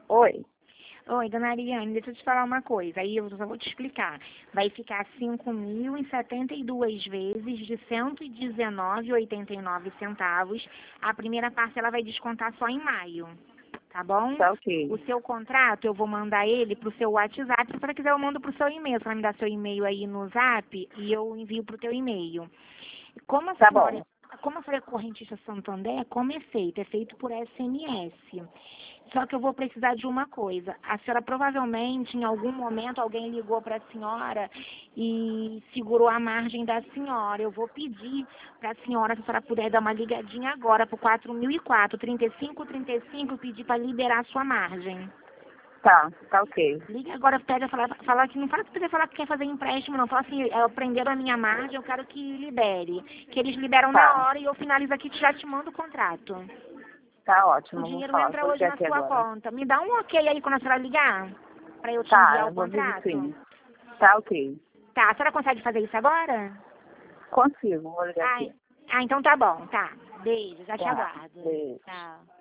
Oi. Oi, dona Ariane, deixa eu te falar uma coisa, aí eu só vou te explicar. Vai ficar 5.000 em 72 vezes de R$ 119,89. A primeira parcela vai descontar só em maio, tá bom? Tá ok. O seu contrato, eu vou mandar ele pro seu WhatsApp. Se você quiser, eu mando pro seu e-mail. Você vai me dar seu e-mail aí no Zap e eu envio pro teu e-mail. Como a Tá senhora, bom. como a senhora é correntista Santander, como é feito por SMS. Só que eu vou precisar de uma coisa. A senhora provavelmente, em algum momento, alguém ligou para a senhora e segurou a margem da senhora. Eu vou pedir para a senhora, se a senhora puder dar uma ligadinha agora para o 4004, 3535, pedir para liberar a sua margem. Tá ok. Liga agora, pega, fala que não fala que precisa falar que quer fazer empréstimo, não. Fala assim, prenderam a minha margem, eu quero que libere. Que eles liberam Tá. na hora e eu finalizo aqui e já te mando o contrato. Tá O ótimo, vou dinheiro falar. entra Vou hoje ligar na aqui sua agora. conta. Me dá um ok aí quando a senhora ligar, para eu te Tá, enviar o eu vou vir contrato. sim. Tá ok. Tá, a senhora consegue fazer isso agora? Consigo, vou ligar aqui. Então tá bom, tá. Beijo, já te Tá. aguardo. Beijo. Tchau.